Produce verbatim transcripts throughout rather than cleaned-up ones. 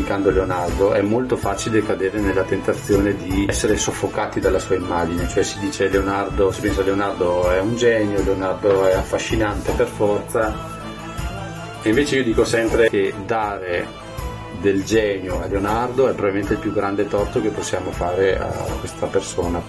criticando Leonardo, è molto facile cadere nella tentazione di essere soffocati dalla sua immagine, cioè si dice Leonardo, si pensa Leonardo è un genio, Leonardo è affascinante per forza, e invece io dico sempre che dare del genio a Leonardo è probabilmente il più grande torto che possiamo fare a questa persona.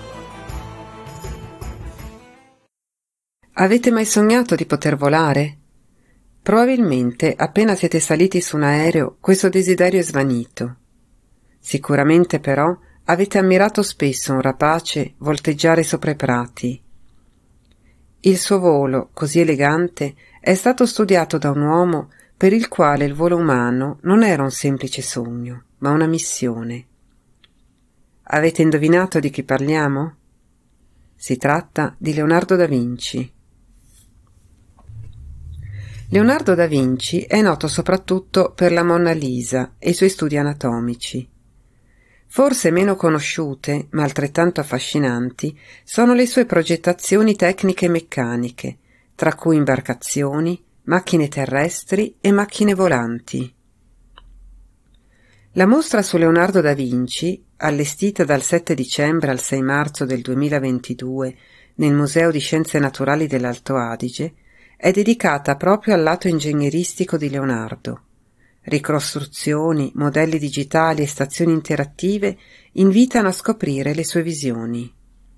Avete mai sognato di poter volare? Probabilmente, appena siete saliti su un aereo, questo desiderio è svanito. Sicuramente, però, avete ammirato spesso un rapace volteggiare sopra i prati. Il suo volo, così elegante, è stato studiato da un uomo per il quale il volo umano non era un semplice sogno, ma una missione. Avete indovinato di chi parliamo? Si tratta di Leonardo da Vinci. Leonardo da Vinci è noto soprattutto per la Monna Lisa e i suoi studi anatomici. Forse meno conosciute, ma altrettanto affascinanti, sono le sue progettazioni tecniche e meccaniche, tra cui imbarcazioni, macchine terrestri e macchine volanti. La mostra su Leonardo da Vinci, allestita dal sette dicembre al sei marzo del duemilaventidue nel Museo di Scienze Naturali dell'Alto Adige, è dedicata proprio al lato ingegneristico di Leonardo. Ricostruzioni, modelli digitali e stazioni interattive invitano a scoprire le sue visioni.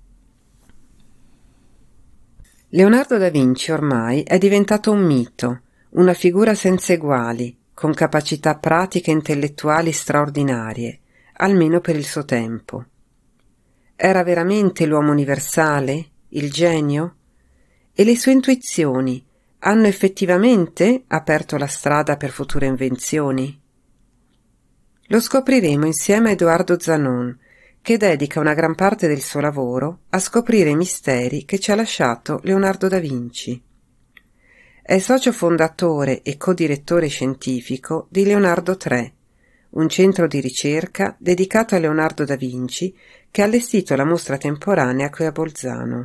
Leonardo da Vinci ormai è diventato un mito, una figura senza eguali, con capacità pratiche e intellettuali straordinarie, almeno per il suo tempo. Era veramente l'uomo universale, il genio? E le sue intuizioni hanno effettivamente aperto la strada per future invenzioni? Lo scopriremo insieme a Edoardo Zanon, che dedica una gran parte del suo lavoro a scoprire i misteri che ci ha lasciato Leonardo da Vinci. È socio fondatore e codirettore scientifico di Leonardo tre, un centro di ricerca dedicato a Leonardo da Vinci che ha allestito la mostra temporanea qui a Bolzano.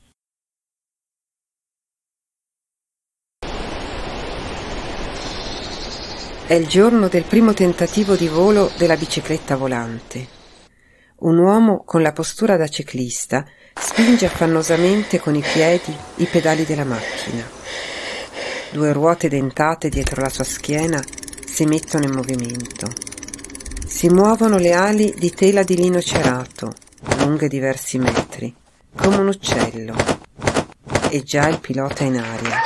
È il giorno del primo tentativo di volo della bicicletta volante. Un uomo con la postura da ciclista spinge affannosamente con i piedi i pedali della macchina. Due ruote dentate dietro la sua schiena si mettono in movimento. Si muovono le ali di tela di lino cerato, lunghe diversi metri, come un uccello. E già il pilota è in aria.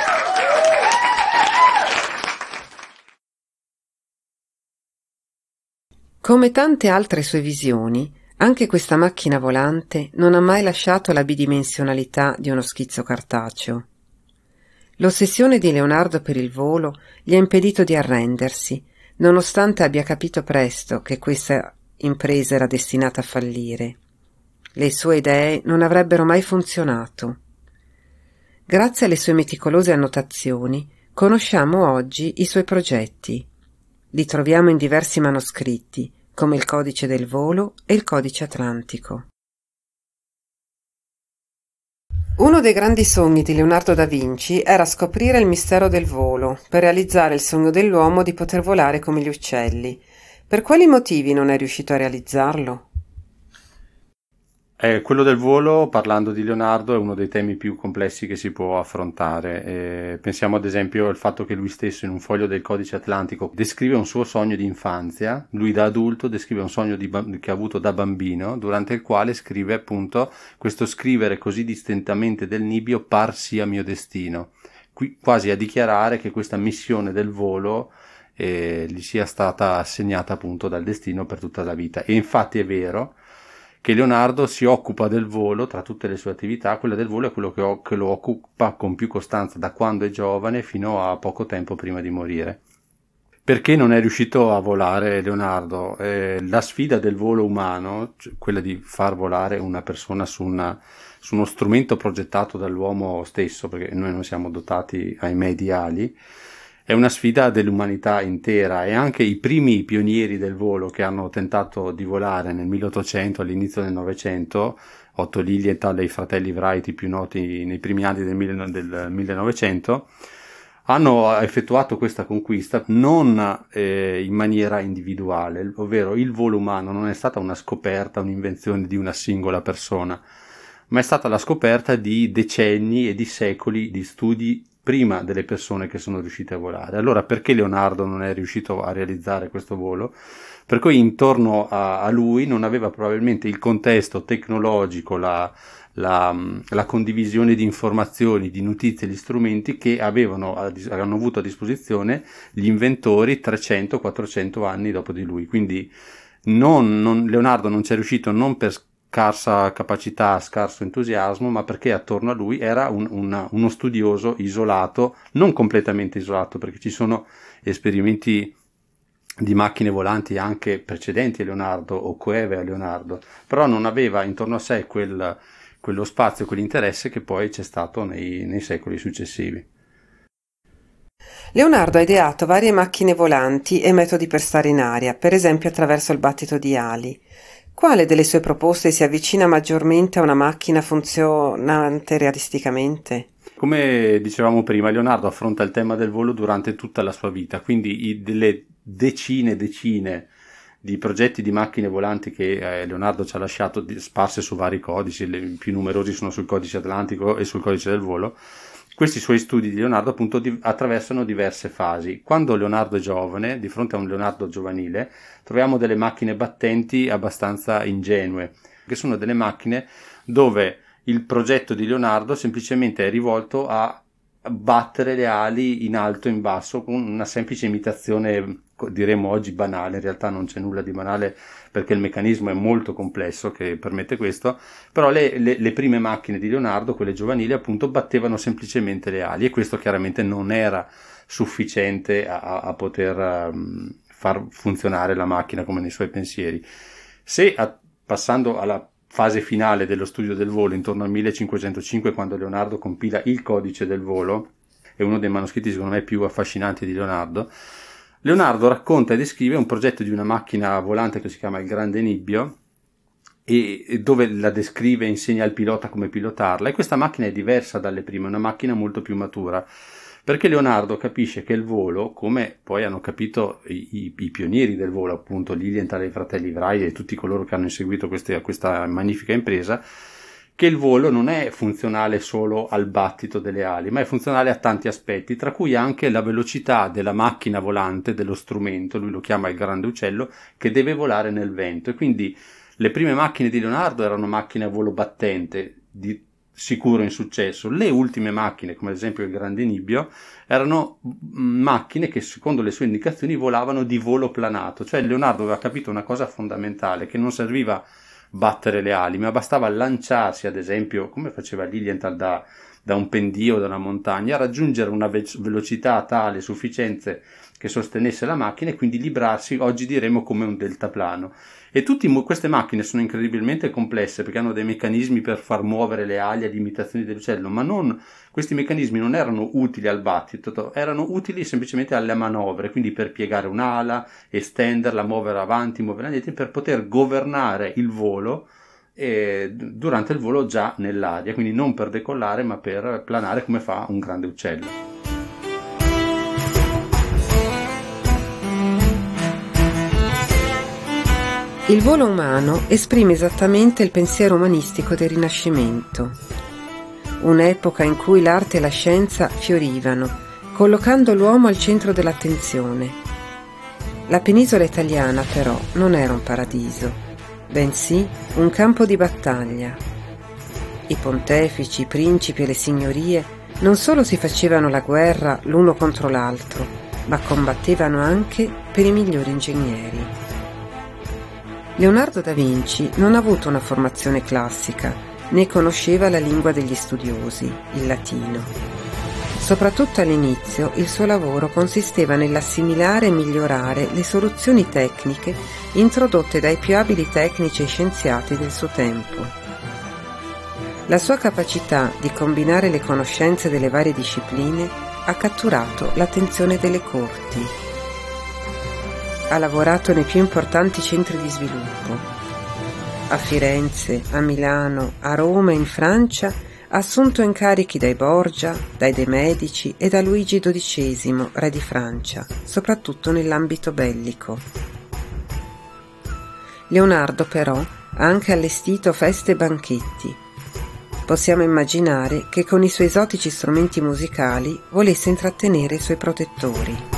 Come tante altre sue visioni, anche questa macchina volante non ha mai lasciato la bidimensionalità di uno schizzo cartaceo. L'ossessione di Leonardo per il volo gli ha impedito di arrendersi, nonostante abbia capito presto che questa impresa era destinata a fallire. Le sue idee non avrebbero mai funzionato. Grazie alle sue meticolose annotazioni, conosciamo oggi i suoi progetti. Li troviamo in diversi manoscritti, come il Codice del volo e il Codice atlantico. Uno dei grandi sogni di Leonardo da Vinci era scoprire il mistero del volo, per realizzare il sogno dell'uomo di poter volare come gli uccelli. Per quali motivi non è riuscito a realizzarlo? Eh, quello del volo, parlando di Leonardo, è uno dei temi più complessi che si può affrontare. Eh, pensiamo ad esempio al fatto che lui stesso in un foglio del Codice Atlantico descrive un suo sogno di infanzia, lui da adulto descrive un sogno di, che ha avuto da bambino, durante il quale scrive appunto questo scrivere così distintamente del nibbio par sia mio destino, qui quasi a dichiarare che questa missione del volo eh, gli sia stata assegnata appunto dal destino per tutta la vita. E infatti è vero che Leonardo si occupa del volo, tra tutte le sue attività, quella del volo è quello che, ho, che lo occupa con più costanza da quando è giovane fino a poco tempo prima di morire. Perché non è riuscito a volare Leonardo? Eh, la sfida del volo umano, cioè quella di far volare una persona su, una, su uno strumento progettato dall'uomo stesso, perché noi non siamo dotati ahimè di ali, è una sfida dell'umanità intera, e anche i primi pionieri del volo che hanno tentato di volare nel milleottocento, all'inizio del Novecento, Otto Lilienthal e i fratelli Wright, i più noti nei primi anni del, del millenovecento, hanno effettuato questa conquista non eh, in maniera individuale, ovvero il volo umano non è stata una scoperta, un'invenzione di una singola persona, ma è stata la scoperta di decenni e di secoli di studi prima delle persone che sono riuscite a volare. Allora, perché Leonardo non è riuscito a realizzare questo volo? Per cui intorno a, a lui non aveva probabilmente il contesto tecnologico, la, la, la condivisione di informazioni, di notizie, di strumenti che avevano, hanno avuto a disposizione gli inventori trecento quattrocento anni dopo di lui. Quindi non, non, Leonardo non ci è riuscito non per scarsa capacità, scarso entusiasmo, ma perché attorno a lui era un, una, uno studioso isolato, non completamente isolato, perché ci sono esperimenti di macchine volanti anche precedenti a Leonardo o coeve a Leonardo, però non aveva intorno a sé quel, quello spazio, quell'interesse che poi c'è stato nei, nei secoli successivi. Leonardo ha ideato varie macchine volanti e metodi per stare in aria, per esempio attraverso il battito di ali. Quale delle sue proposte si avvicina maggiormente a una macchina funzionante realisticamente? Come dicevamo prima, Leonardo affronta il tema del volo durante tutta la sua vita, quindi i, delle decine e decine di progetti di macchine volanti che eh, Leonardo ci ha lasciato sparse su vari codici, i più numerosi sono sul codice atlantico e sul codice del volo. Questi suoi studi di Leonardo appunto di, attraversano diverse fasi. Quando Leonardo è giovane, di fronte a un Leonardo giovanile, troviamo delle macchine battenti abbastanza ingenue, che sono delle macchine dove il progetto di Leonardo semplicemente è rivolto a battere le ali in alto e in basso con una semplice imitazione, diremmo oggi banale, in realtà non c'è nulla di banale perché il meccanismo è molto complesso che permette questo, però le, le, le prime macchine di Leonardo, quelle giovanili appunto, battevano semplicemente le ali e questo chiaramente non era sufficiente a, a poter um, far funzionare la macchina come nei suoi pensieri. Se a, passando alla fase finale dello studio del volo, intorno al millecinquecentocinque, quando Leonardo compila il codice del volo, è uno dei manoscritti secondo me più affascinanti di Leonardo, Leonardo racconta e descrive un progetto di una macchina volante che si chiama il Grande Nibbio, e, e dove la descrive e insegna al pilota come pilotarla, e questa macchina è diversa dalle prime, è una macchina molto più matura, perché Leonardo capisce che il volo, come poi hanno capito i, i, i pionieri del volo, appunto Lilienthal e i fratelli Wright e tutti coloro che hanno inseguito queste, questa magnifica impresa, che il volo non è funzionale solo al battito delle ali, ma è funzionale a tanti aspetti, tra cui anche la velocità della macchina volante, dello strumento, lui lo chiama il grande uccello, che deve volare nel vento. E quindi le prime macchine di Leonardo erano macchine a volo battente, di sicuro insuccesso. Le ultime macchine, come ad esempio il Grande Nibbio, erano macchine che secondo le sue indicazioni volavano di volo planato, cioè Leonardo aveva capito una cosa fondamentale, che non serviva battere le ali, ma bastava lanciarsi, ad esempio, come faceva Lilienthal da, da un pendio, da una montagna, raggiungere una ve- velocità tale, sufficiente, che sostenesse la macchina e quindi librarsi, oggi diremo come un deltaplano. E tutte queste macchine sono incredibilmente complesse perché hanno dei meccanismi per far muovere le ali ad imitazione dell'uccello, ma non, questi meccanismi non erano utili al battito, erano utili semplicemente alle manovre, quindi per piegare un'ala, estenderla, muovere avanti, muovere indietro, per poter governare il volo eh, durante il volo già nell'aria, quindi non per decollare ma per planare come fa un grande uccello. Il volo umano esprime esattamente il pensiero umanistico del Rinascimento, un'epoca in cui l'arte e la scienza fiorivano, collocando l'uomo al centro dell'attenzione. La penisola italiana, però, non era un paradiso, bensì un campo di battaglia. I pontefici, i principi e le signorie non solo si facevano la guerra l'uno contro l'altro, ma combattevano anche per i migliori ingegneri. Leonardo da Vinci non ha avuto una formazione classica, né conosceva la lingua degli studiosi, il latino. Soprattutto all'inizio il suo lavoro consisteva nell'assimilare e migliorare le soluzioni tecniche introdotte dai più abili tecnici e scienziati del suo tempo. La sua capacità di combinare le conoscenze delle varie discipline ha catturato l'attenzione delle corti. Ha lavorato nei più importanti centri di sviluppo. A Firenze, a Milano, a Roma e in Francia Ha assunto incarichi dai Borgia, dai De Medici e da Luigi dodicesimo, re di Francia, soprattutto nell'ambito bellico. Leonardo però ha anche allestito feste e banchetti. Possiamo immaginare che con i suoi esotici strumenti musicali volesse intrattenere i suoi protettori.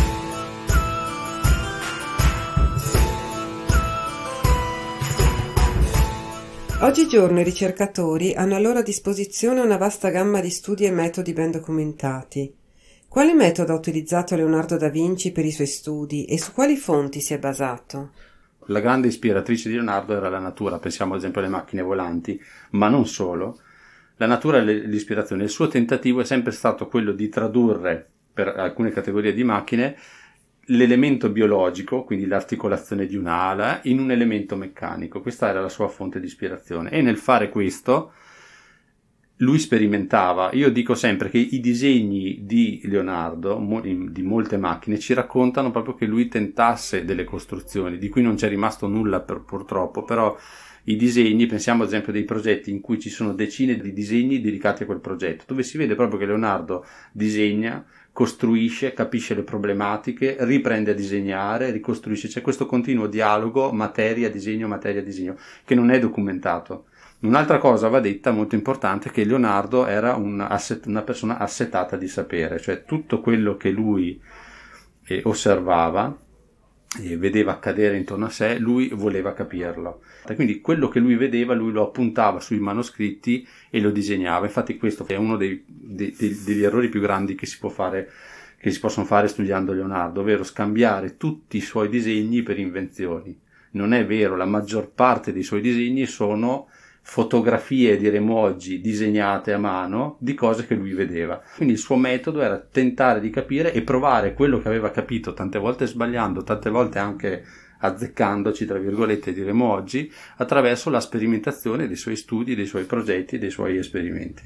Oggigiorno i ricercatori hanno a loro disposizione una vasta gamma di studi e metodi ben documentati. Quale metodo ha utilizzato Leonardo da Vinci per i suoi studi e su quali fonti si è basato? La grande ispiratrice di Leonardo era la natura, pensiamo ad esempio alle macchine volanti, ma non solo. La natura è l'ispirazione. Il suo tentativo è sempre stato quello di tradurre per alcune categorie di macchine l'elemento biologico, quindi l'articolazione di un'ala, in un elemento meccanico. Questa era la sua fonte di ispirazione e nel fare questo lui sperimentava. Io dico sempre che i disegni di Leonardo, di molte macchine, ci raccontano proprio che lui tentasse delle costruzioni, di cui non c'è rimasto nulla per, purtroppo, però i disegni, pensiamo ad esempio dei progetti in cui ci sono decine di disegni dedicati a quel progetto, dove si vede proprio che Leonardo disegna, costruisce, capisce le problematiche, riprende a disegnare, ricostruisce. C'è questo continuo dialogo materia, disegno, materia, disegno, che non è documentato. Un'altra cosa va detta molto importante, che Leonardo era un asset, una persona assetata di sapere, cioè tutto quello che lui eh, osservava e vedeva accadere intorno a sé, lui voleva capirlo. E quindi quello che lui vedeva, lui lo appuntava sui manoscritti e lo disegnava. Infatti questo è uno dei, dei, dei, degli errori più grandi che si può fare, che si possono fare studiando Leonardo, ovvero scambiare tutti i suoi disegni per invenzioni. Non è vero, la maggior parte dei suoi disegni sono fotografie, diremmo oggi, disegnate a mano di cose che lui vedeva. Quindi il suo metodo era tentare di capire e provare quello che aveva capito, tante volte sbagliando, tante volte anche azzeccandoci, tra virgolette, diremmo oggi, attraverso la sperimentazione dei suoi studi, dei suoi progetti, dei suoi esperimenti.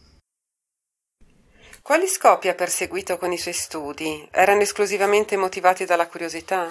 Quali scopi ha perseguito con i suoi studi? Erano esclusivamente motivati dalla curiosità?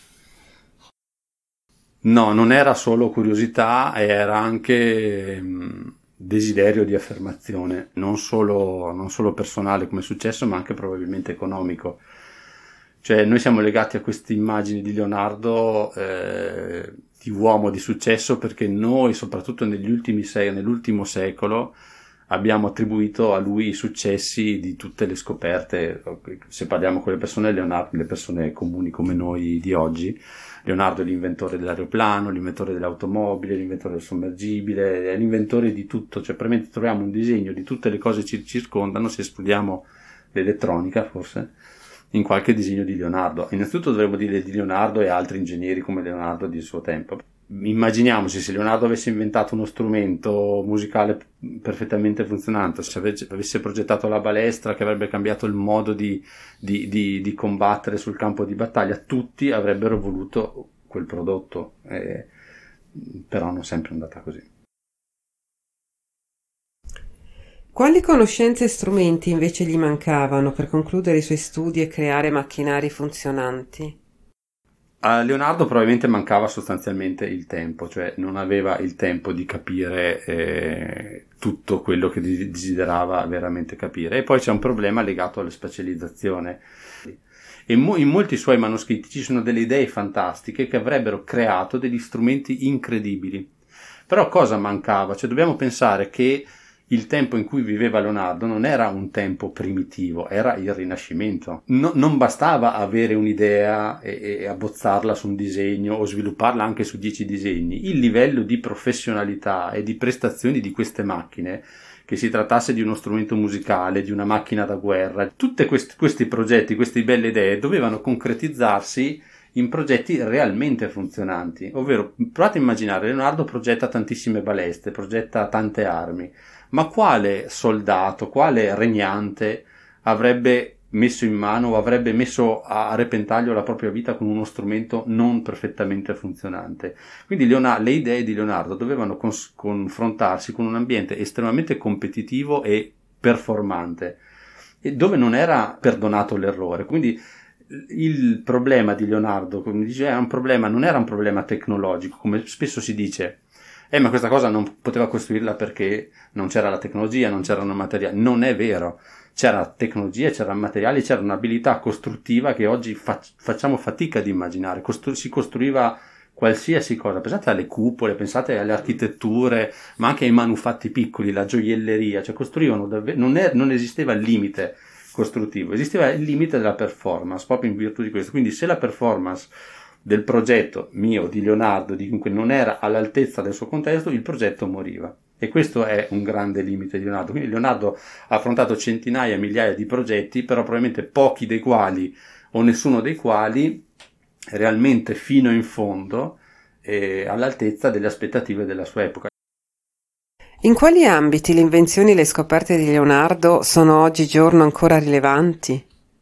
No, non era solo curiosità, era anche mh, desiderio di affermazione, non solo, non solo personale come è successo, ma anche probabilmente economico. Cioè noi siamo legati a queste immagini di Leonardo eh, di uomo di successo perché noi, soprattutto negli ultimi sei, nell'ultimo secolo, abbiamo attribuito a lui i successi di tutte le scoperte. Se parliamo con le persone, Leonardo, le persone comuni come noi di oggi, Leonardo è l'inventore dell'aeroplano, l'inventore dell'automobile, l'inventore del sommergibile, è l'inventore di tutto. Cioè praticamente troviamo un disegno di tutte le cose che ci circondano, se escludiamo l'elettronica forse, in qualche disegno di Leonardo. Innanzitutto dovremmo dire di Leonardo e altri ingegneri come Leonardo del suo tempo. Immaginiamoci se Leonardo avesse inventato uno strumento musicale perfettamente funzionante, se avesse progettato la balestra che avrebbe cambiato il modo di, di, di, di combattere sul campo di battaglia, tutti avrebbero voluto quel prodotto, eh, però non sempre è andata così. Quali conoscenze e strumenti invece gli mancavano per concludere i suoi studi e creare macchinari funzionanti? A Leonardo probabilmente mancava sostanzialmente il tempo, cioè non aveva il tempo di capire eh, tutto quello che desiderava veramente capire. E poi c'è un problema legato alla specializzazione. E mo- in molti suoi manoscritti ci sono delle idee fantastiche che avrebbero creato degli strumenti incredibili. Però cosa mancava? Cioè dobbiamo pensare che il tempo in cui viveva Leonardo non era un tempo primitivo, era il Rinascimento. No, non bastava avere un'idea e, e abbozzarla su un disegno o svilupparla anche su dieci disegni. Il livello di professionalità e di prestazioni di queste macchine, che si trattasse di uno strumento musicale, di una macchina da guerra, tutti questi, questi progetti, queste belle idee dovevano concretizzarsi in progetti realmente funzionanti. Ovvero, provate a immaginare, Leonardo progetta tantissime balestre, progetta tante armi, ma quale soldato, quale regnante avrebbe messo in mano o avrebbe messo a repentaglio la propria vita con uno strumento non perfettamente funzionante? Quindi Leonardo, le idee di Leonardo dovevano cons- confrontarsi con un ambiente estremamente competitivo e performante, e dove non era perdonato l'errore. Quindi il problema di Leonardo, come dice, era un problema, non era un problema tecnologico, come spesso si dice. Eh, ma questa cosa non poteva costruirla perché non c'era la tecnologia, non c'erano materiali. Non è vero. C'era tecnologia, c'erano materiali, c'era un'abilità costruttiva che oggi fa- facciamo fatica ad immaginare. Costru- si costruiva qualsiasi cosa. Pensate alle cupole, pensate alle architetture, ma anche ai manufatti piccoli, la gioielleria. Cioè costruivano davvero... Non, è- non esisteva il limite costruttivo, esisteva il limite della performance, proprio in virtù di questo. Quindi se la performance del progetto mio, di Leonardo, di chiunque, non era all'altezza del suo contesto, il progetto moriva. E questo è un grande limite di Leonardo. Quindi Leonardo ha affrontato centinaia, migliaia di progetti, però probabilmente pochi dei quali, o nessuno dei quali, realmente fino in fondo, eh, all'altezza delle aspettative della sua epoca. In quali ambiti le invenzioni e le scoperte di Leonardo sono oggigiorno ancora rilevanti?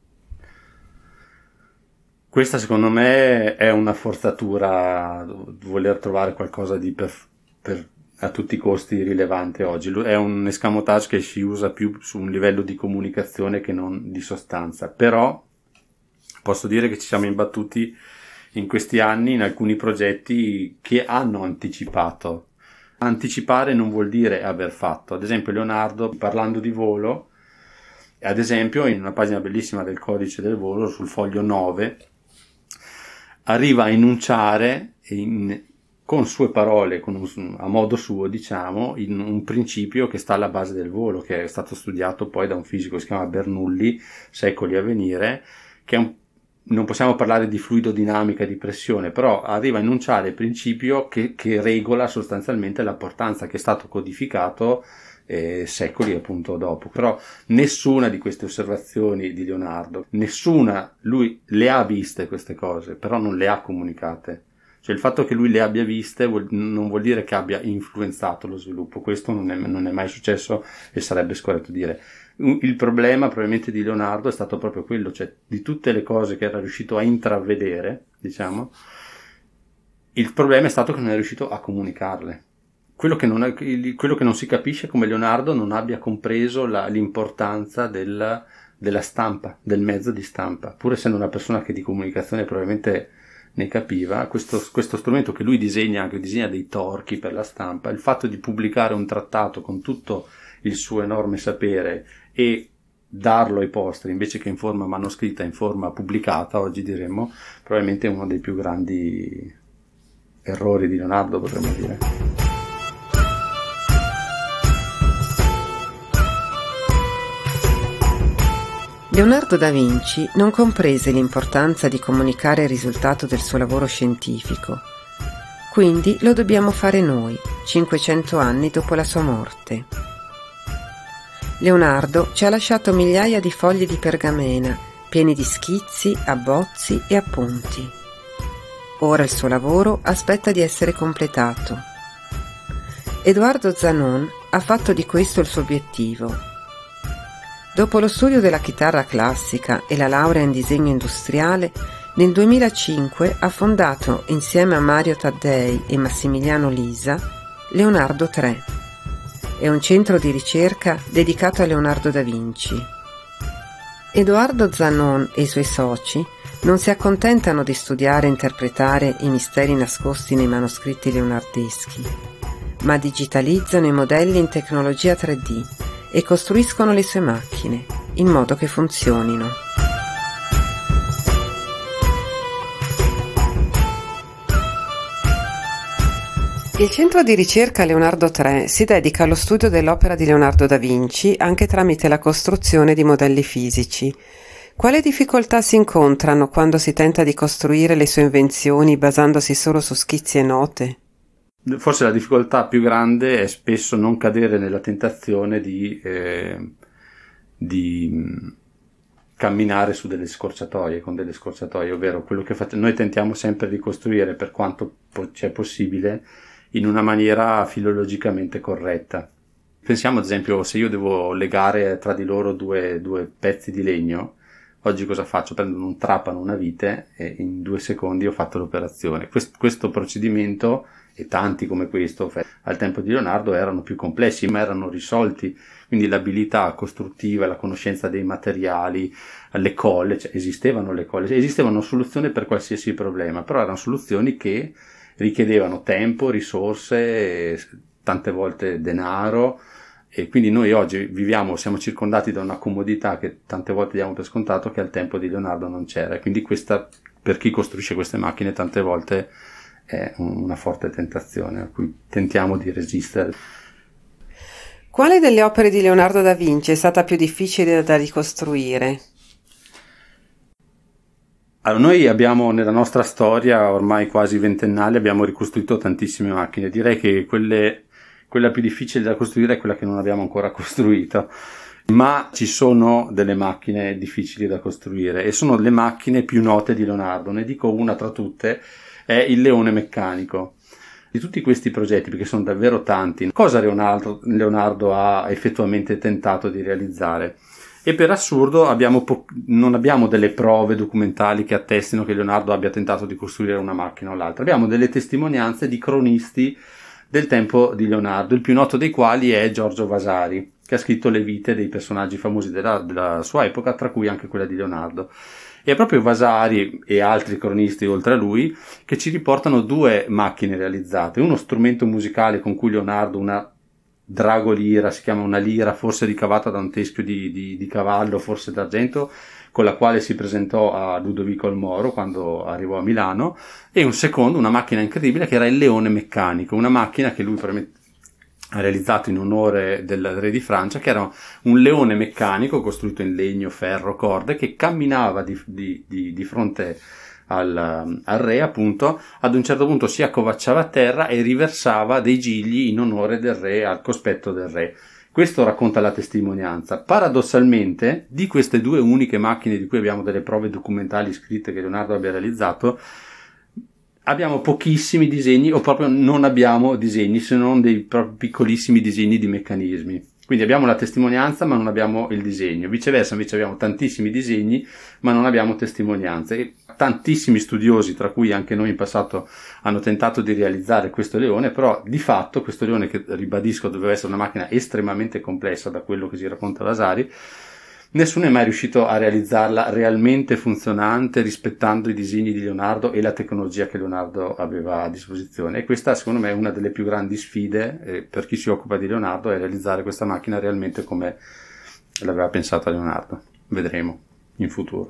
Questa secondo me è una forzatura, voler trovare qualcosa di per, per, a tutti i costi rilevante oggi. È un escamotage che si usa più su un livello di comunicazione che non di sostanza. Però posso dire che ci siamo imbattuti in questi anni in alcuni progetti che hanno anticipato. Anticipare non vuol dire aver fatto. Ad esempio Leonardo, parlando di volo, ad esempio in una pagina bellissima del Codice del Volo, sul foglio nove, arriva a enunciare in, con sue parole, con un, a modo suo, diciamo, in un principio che sta alla base del volo, che è stato studiato poi da un fisico che si chiama Bernoulli, secoli a venire, che è un, non possiamo parlare di fluidodinamica, di pressione, però arriva a enunciare il principio che, che regola sostanzialmente la portanza, che è stato codificato Eh, secoli appunto dopo. Però nessuna di queste osservazioni di Leonardo, nessuna, lui le ha viste queste cose, però non le ha comunicate. Cioè il fatto che lui le abbia viste vuol, non vuol dire che abbia influenzato lo sviluppo. Questo non è, non è mai successo e sarebbe scorretto dire. Il problema probabilmente di Leonardo è stato proprio quello, cioè di tutte le cose che era riuscito a intravedere, diciamo, il problema è stato che non è riuscito a comunicarle. Quello che, non è, quello che non si capisce è come Leonardo non abbia compreso la, l'importanza della, della stampa, del mezzo di stampa. Pur essendo una persona che di comunicazione probabilmente ne capiva, questo, questo strumento che lui disegna, anche disegna dei torchi per la stampa, il fatto di pubblicare un trattato con tutto il suo enorme sapere e darlo ai posteri invece che in forma manoscritta, in forma pubblicata, oggi diremmo, probabilmente è uno dei più grandi errori di Leonardo, potremmo dire. Leonardo da Vinci non comprese l'importanza di comunicare il risultato del suo lavoro scientifico, quindi lo dobbiamo fare noi, cinquecento anni dopo la sua morte. Leonardo ci ha lasciato migliaia di fogli di pergamena, pieni di schizzi, abbozzi e appunti. Ora il suo lavoro aspetta di essere completato. Edoardo Zanon ha fatto di questo il suo obiettivo. Dopo lo studio della chitarra classica e la laurea in disegno industriale, nel duemilacinque ha fondato, insieme a Mario Taddei e Massimiliano Lisa, Leonardo tre. È un centro di ricerca dedicato a Leonardo da Vinci. Edoardo Zanon e i suoi soci non si accontentano di studiare e interpretare i misteri nascosti nei manoscritti leonardeschi, ma digitalizzano i modelli in tecnologia tre D e costruiscono le sue macchine in modo che funzionino. Il centro di ricerca Leonardo tre si dedica allo studio dell'opera di Leonardo da Vinci anche tramite la costruzione di modelli fisici. Quali difficoltà si incontrano quando si tenta di costruire le sue invenzioni basandosi solo su schizzi e note? Forse la difficoltà più grande è spesso non cadere nella tentazione di, eh, di camminare su delle scorciatoie, con delle scorciatoie, ovvero quello che fate, noi tentiamo sempre di costruire per quanto po- c'è possibile in una maniera filologicamente corretta. Pensiamo ad esempio, se io devo legare tra di loro due, due pezzi di legno, oggi cosa faccio? Prendo un trapano, una vite e in due secondi ho fatto l'operazione. Quest- questo procedimento, e tanti come questo al tempo di Leonardo, erano più complessi ma erano risolti, quindi l'abilità costruttiva, la conoscenza dei materiali, le colle, cioè esistevano le colle, esistevano soluzioni per qualsiasi problema, però erano soluzioni che richiedevano tempo, risorse, tante volte denaro, e quindi noi oggi viviamo, siamo circondati da una comodità che tante volte diamo per scontato che al tempo di Leonardo non c'era, quindi questa, per chi costruisce queste macchine, tante volte è una forte tentazione a cui tentiamo di resistere. Quale delle opere di Leonardo da Vinci è stata più difficile da ricostruire? Allora, noi abbiamo nella nostra storia ormai quasi ventennale abbiamo ricostruito tantissime macchine. Direi che quelle, quella più difficile da costruire è quella che non abbiamo ancora costruito, ma ci sono delle macchine difficili da costruire e sono le macchine più note di Leonardo. Ne dico una tra tutte, è il leone meccanico. Di tutti questi progetti, perché sono davvero tanti, cosa Leonardo, Leonardo ha effettivamente tentato di realizzare? E per assurdo abbiamo po- non abbiamo delle prove documentali che attestino che Leonardo abbia tentato di costruire una macchina o l'altra, abbiamo delle testimonianze di cronisti del tempo di Leonardo, il più noto dei quali è Giorgio Vasari, che ha scritto le vite dei personaggi famosi della, della sua epoca, tra cui anche quella di Leonardo. E è proprio Vasari e altri cronisti oltre a lui che ci riportano due macchine realizzate, uno strumento musicale con cui Leonardo, una dragolira, si chiama una lira forse ricavata da un teschio di, di, di cavallo, forse d'argento, con la quale si presentò a Ludovico il Moro quando arrivò a Milano, e un secondo, una macchina incredibile che era il leone meccanico, una macchina che lui ha realizzato in onore del re di Francia, che era un leone meccanico costruito in legno, ferro, corde, che camminava di, di, di, di fronte al, al re, appunto, ad un certo punto si accovacciava a terra e riversava dei gigli in onore del re, al cospetto del re. Questo racconta la testimonianza. Paradossalmente, di queste due uniche macchine di cui abbiamo delle prove documentali scritte che Leonardo abbia realizzato, abbiamo pochissimi disegni, o proprio non abbiamo disegni, se non dei proprio piccolissimi disegni di meccanismi. Quindi abbiamo la testimonianza ma non abbiamo il disegno. Viceversa invece abbiamo tantissimi disegni ma non abbiamo testimonianze. E tantissimi studiosi, tra cui anche noi in passato, hanno tentato di realizzare questo leone, però di fatto questo leone, che ribadisco doveva essere una macchina estremamente complessa da quello che si racconta Vasari, nessuno è mai riuscito a realizzarla realmente funzionante rispettando i disegni di Leonardo e la tecnologia che Leonardo aveva a disposizione. E questa secondo me è una delle più grandi sfide eh, per chi si occupa di Leonardo, è realizzare questa macchina realmente come l'aveva pensata Leonardo. Vedremo in futuro.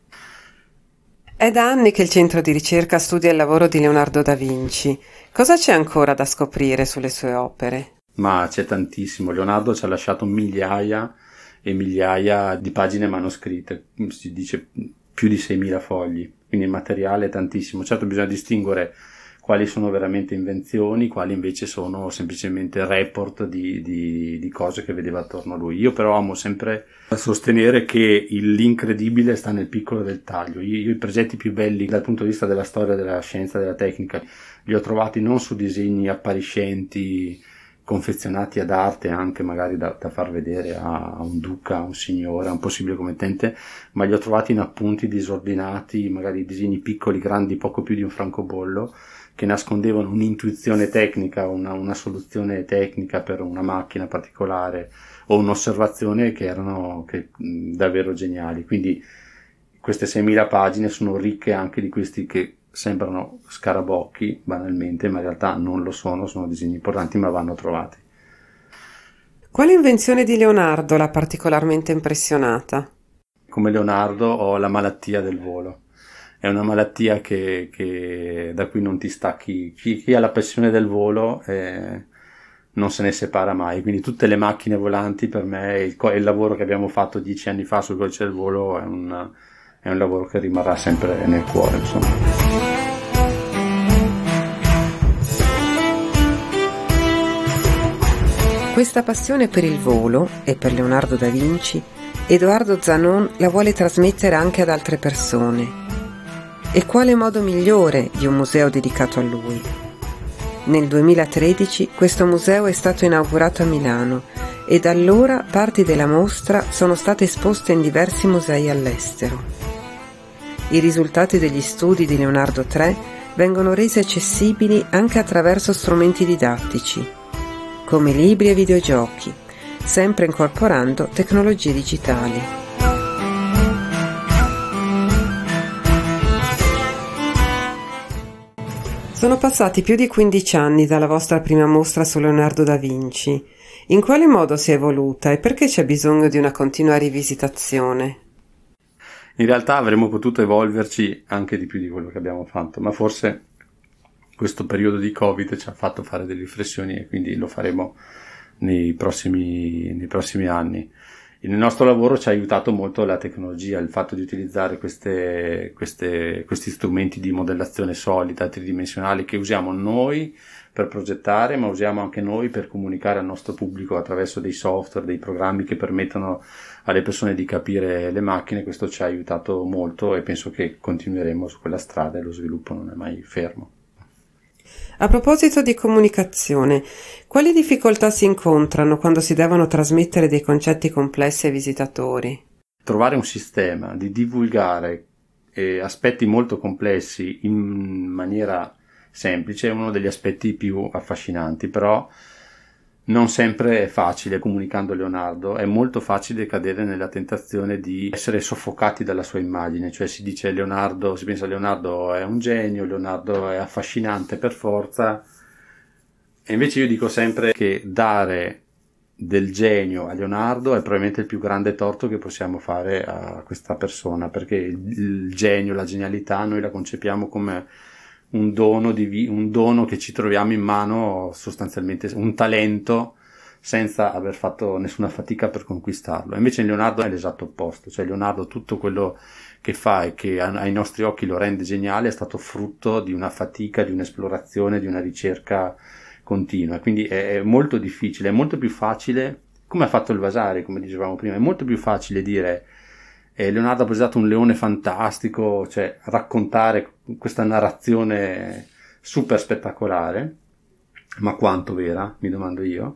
È da anni che il centro di ricerca studia il lavoro di Leonardo da Vinci. Cosa c'è ancora da scoprire sulle sue opere? Ma c'è tantissimo. Leonardo ci ha lasciato migliaia e migliaia di pagine manoscritte, si dice più di seimila fogli, quindi il materiale è tantissimo. Certo, bisogna distinguere quali sono veramente invenzioni, quali invece sono semplicemente report di, di, di cose che vedeva attorno a lui. Io però amo sempre sostenere che il, l'incredibile sta nel piccolo dettaglio. Io, io i progetti più belli dal punto di vista della storia, della scienza, della tecnica, li ho trovati non su disegni appariscenti confezionati ad arte, anche magari da, da far vedere a, a un duca, a un signore, a un possibile committente, ma li ho trovati in appunti disordinati, magari disegni piccoli, grandi, poco più di un francobollo, che nascondevano un'intuizione tecnica, una, una soluzione tecnica per una macchina particolare o un'osservazione che erano che, mh, davvero geniali. Quindi queste seimila pagine sono ricche anche di questi che sembrano scarabocchi banalmente, ma in realtà non lo sono, sono disegni importanti, ma vanno trovati. Quale invenzione di Leonardo l'ha particolarmente impressionata? Come Leonardo ho la malattia del volo. È una malattia che, che da cui non ti stacchi. Chi, chi ha la passione del volo eh, non se ne separa mai. Quindi tutte le macchine volanti, per me, il, il lavoro che abbiamo fatto dieci anni fa sul codice del volo è un, è un lavoro che rimarrà sempre nel cuore, insomma. Questa passione per il volo e per Leonardo da Vinci, Edoardo Zanon la vuole trasmettere anche ad altre persone. E quale modo migliore di un museo dedicato a lui? Nel duemilatredici questo museo è stato inaugurato a Milano e da allora parti della mostra sono state esposte in diversi musei all'estero. I risultati degli studi di Leonardo tre vengono resi accessibili anche attraverso strumenti didattici, come libri e videogiochi, sempre incorporando tecnologie digitali. Sono passati più di quindici anni dalla vostra prima mostra su Leonardo da Vinci. In quale modo si è evoluta e perché c'è bisogno di una continua rivisitazione? In realtà avremmo potuto evolverci anche di più di quello che abbiamo fatto, ma forse questo periodo di Covid ci ha fatto fare delle riflessioni e quindi lo faremo nei prossimi, nei prossimi anni. Nel nostro lavoro ci ha aiutato molto la tecnologia, il fatto di utilizzare queste, queste, questi strumenti di modellazione solida, tridimensionali, che usiamo noi per progettare, ma usiamo anche noi per comunicare al nostro pubblico attraverso dei software, dei programmi che permettono alle persone di capire le macchine. Questo ci ha aiutato molto e penso che continueremo su quella strada e lo sviluppo non è mai fermo. A proposito di comunicazione, quali difficoltà si incontrano quando si devono trasmettere dei concetti complessi ai visitatori? Trovare un sistema di divulgare eh, aspetti molto complessi in maniera semplice è uno degli aspetti più affascinanti, però non sempre è facile. Comunicando Leonardo è molto facile cadere nella tentazione di essere soffocati dalla sua immagine, cioè si dice Leonardo, si pensa Leonardo è un genio, Leonardo è affascinante per forza, e invece io dico sempre che dare del genio a Leonardo è probabilmente il più grande torto che possiamo fare a questa persona, perché il, il genio, la genialità noi la concepiamo come un dono, di vi- un dono che ci troviamo in mano, sostanzialmente un talento senza aver fatto nessuna fatica per conquistarlo. Invece in Leonardo è l'esatto opposto, cioè Leonardo tutto quello che fa e che ai nostri occhi lo rende geniale è stato frutto di una fatica, di un'esplorazione, di una ricerca continua, quindi è, è molto difficile, è molto più facile, come ha fatto il Vasari, come dicevamo prima, è molto più facile dire eh, Leonardo ha presentato un leone fantastico, cioè raccontare questa narrazione super spettacolare, ma quanto vera, mi domando io.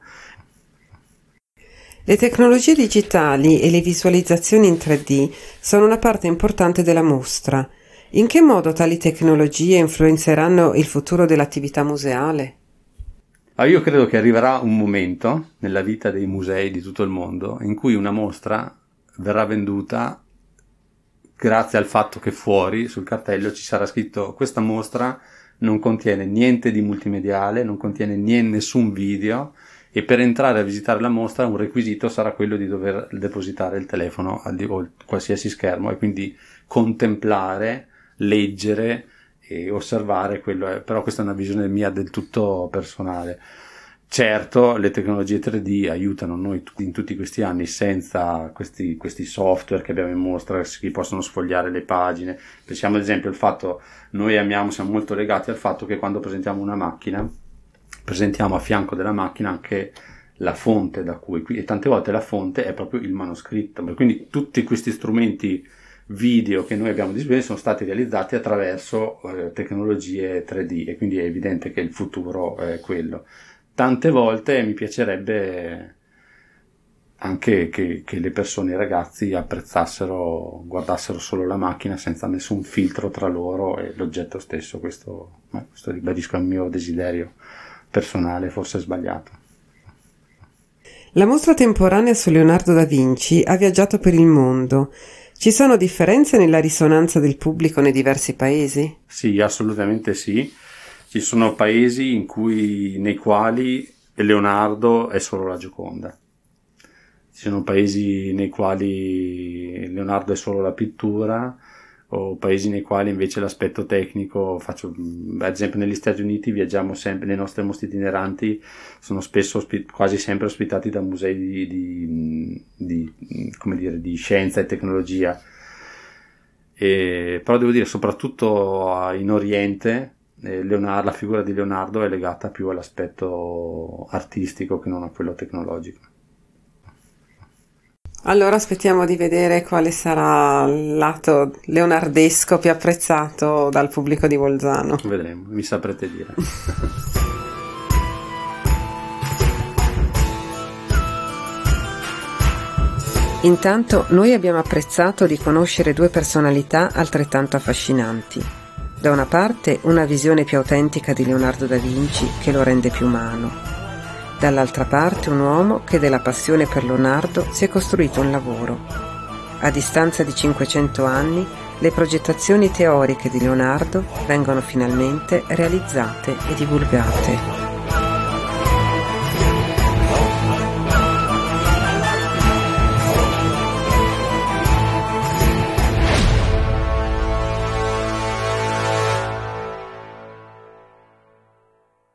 Le tecnologie digitali e le visualizzazioni in tre D sono una parte importante della mostra. In che modo tali tecnologie influenzeranno il futuro dell'attività museale? Ah, io credo che arriverà un momento nella vita dei musei di tutto il mondo in cui una mostra verrà venduta grazie al fatto che fuori sul cartello ci sarà scritto: questa mostra non contiene niente di multimediale, non contiene niente, nessun video, e per entrare a visitare la mostra un requisito sarà quello di dover depositare il telefono o qualsiasi schermo e quindi contemplare, leggere e osservare quello è. Però questa è una visione mia del tutto personale. Certo, le tecnologie tre D aiutano noi in tutti questi anni. Senza questi, questi software che abbiamo in mostra, che possono sfogliare le pagine. Pensiamo ad esempio al fatto, noi amiamo, siamo molto legati al fatto che quando presentiamo una macchina, presentiamo a fianco della macchina anche la fonte da cui, e tante volte la fonte è proprio il manoscritto. Quindi tutti questi strumenti video che noi abbiamo disponibili sono stati realizzati attraverso eh, tecnologie tre D, e quindi è evidente che il futuro è quello. Tante volte mi piacerebbe anche che, che le persone, i ragazzi apprezzassero, guardassero solo la macchina senza nessun filtro tra loro e l'oggetto stesso. Questo, eh, questo ribadisco, è il mio desiderio personale, forse sbagliato. La mostra temporanea su Leonardo da Vinci ha viaggiato per il mondo. Ci sono differenze nella risonanza del pubblico nei diversi paesi? Sì, assolutamente sì. Ci sono paesi in cui, nei quali Leonardo è solo la Gioconda. Ci sono paesi nei quali Leonardo è solo la pittura, o paesi nei quali invece l'aspetto tecnico, faccio, ad esempio negli Stati Uniti viaggiamo sempre, le nostre mostre itineranti sono spesso ospi- quasi sempre ospitati da musei di, di, di, come dire, di scienza e tecnologia. E, però devo dire, soprattutto in Oriente, Leonardo, la figura di Leonardo è legata più all'aspetto artistico che non a quello tecnologico. Allora aspettiamo di vedere quale sarà il lato leonardesco più apprezzato dal pubblico di Bolzano. Vedremo, mi saprete dire. Intanto noi abbiamo apprezzato di conoscere due personalità altrettanto affascinanti. Da una parte una visione più autentica di Leonardo da Vinci che lo rende più umano. Dall'altra parte un uomo che della passione per Leonardo si è costruito un lavoro. A distanza di cinquecento anni, le progettazioni teoriche di Leonardo vengono finalmente realizzate e divulgate.